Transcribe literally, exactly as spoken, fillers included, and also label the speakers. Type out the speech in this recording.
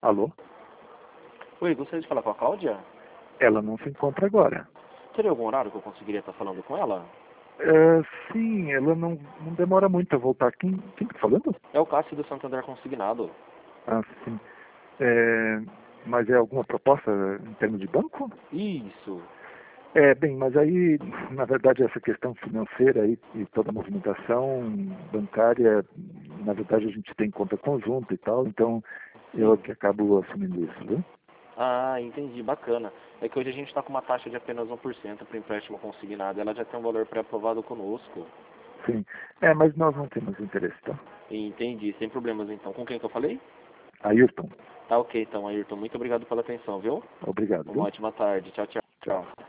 Speaker 1: Alô?
Speaker 2: Oi, gostaria de falar com a Cláudia?
Speaker 1: Ela não se encontra agora.
Speaker 2: Teria algum horário que eu conseguiria estar falando com ela?
Speaker 1: É, sim, ela não, não demora muito a voltar. Quem, quem tá falando?
Speaker 2: É o Cássio do Santander Consignado.
Speaker 1: Ah, sim. É, mas é alguma proposta em termos de banco?
Speaker 2: Isso.
Speaker 1: É, bem, mas aí, na verdade, essa questão financeira aí, e toda a movimentação bancária, na verdade, a gente tem conta conjunta e tal, então eu
Speaker 2: Sim.
Speaker 1: que acabo assumindo isso, viu?
Speaker 2: Ah, entendi, bacana. É que hoje a gente está com uma taxa de apenas um por cento para empréstimo consignado. Ela já tem um valor pré-aprovado conosco.
Speaker 1: Sim. É, mas nós não temos interesse, tá?
Speaker 2: Entendi, sem problemas então. Com quem que eu falei?
Speaker 1: Ayrton,
Speaker 2: Tá ok então, Ayrton. Muito obrigado pela atenção, viu?
Speaker 1: obrigado,
Speaker 2: Uma
Speaker 1: viu?
Speaker 2: ótima tarde. Tchau, tchau.
Speaker 1: Tchau.